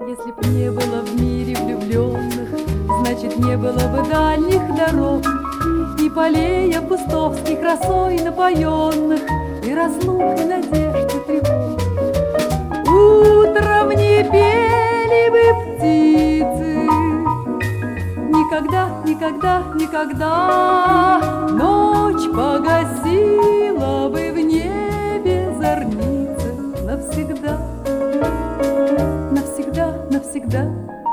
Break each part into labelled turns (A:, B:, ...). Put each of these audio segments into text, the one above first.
A: Если б не было в мире влюбленных, значит, не было бы дальних дорог, и полей августовских росой напоенных, и разлук, и надежд, и тревог. Утром не пели бы птицы, никогда, никогда, никогда. Ночь погасила бы в небе зорницы навсегда, навсегда, навсегда.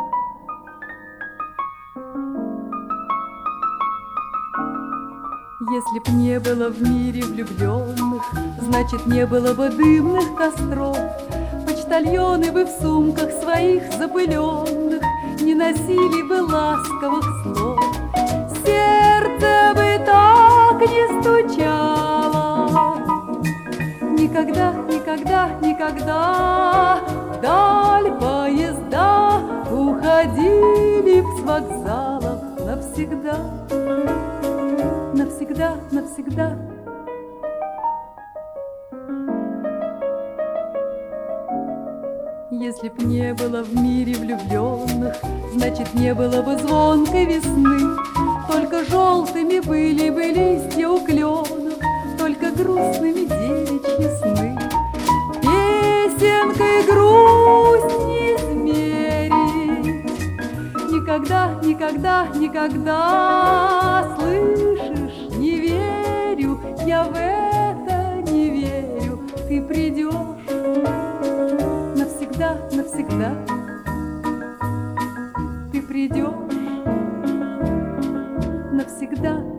A: Если б не было в мире влюбленных, значит, не было бы дымных костров. Почтальоны бы в сумках своих запыленных не носили бы ласковых слов. Сердце бы так не стучало никогда, никогда, никогда. Вдаль поезда уходили б с вокзалов навсегда, навсегда, навсегда. Если б не было в мире влюбленных, значит, не было бы звонкой весны. Только желтыми были бы листья у кленов, только грустными девичьи сны. Песенкой грусть не измерить никогда, никогда, никогда. Слышишь, не верю, я в это не верю. Ты придешь навсегда, навсегда. Ты придешь навсегда.